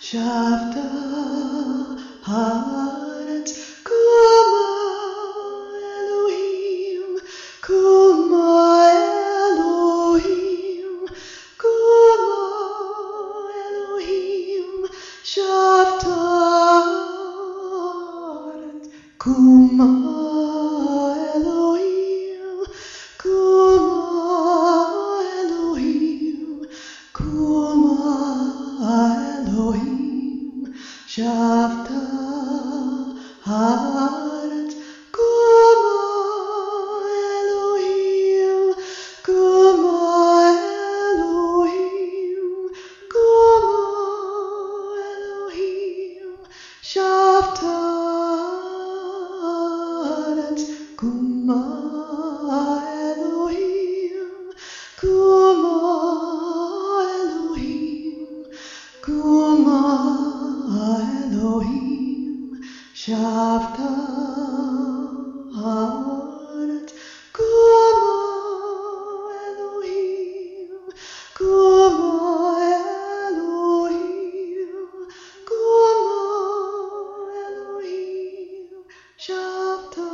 Shavta Haaretz Kuma Elohim, Kuma Elohim, Kuma Elohim, Shavta Haaretz Kuma Elohim, Kuma Elohim, Kuma Elohim, Shavta Haaretz Kuma Elohim, Kuma Elohim, Kuma Elohim, Shavta Haaretz Kuma Elohim, Kuma Elohim, Kuma Elohim, Shavta Haaretz Kuma Elohim, Kuma Elohim, Kuma Elohim, Shavta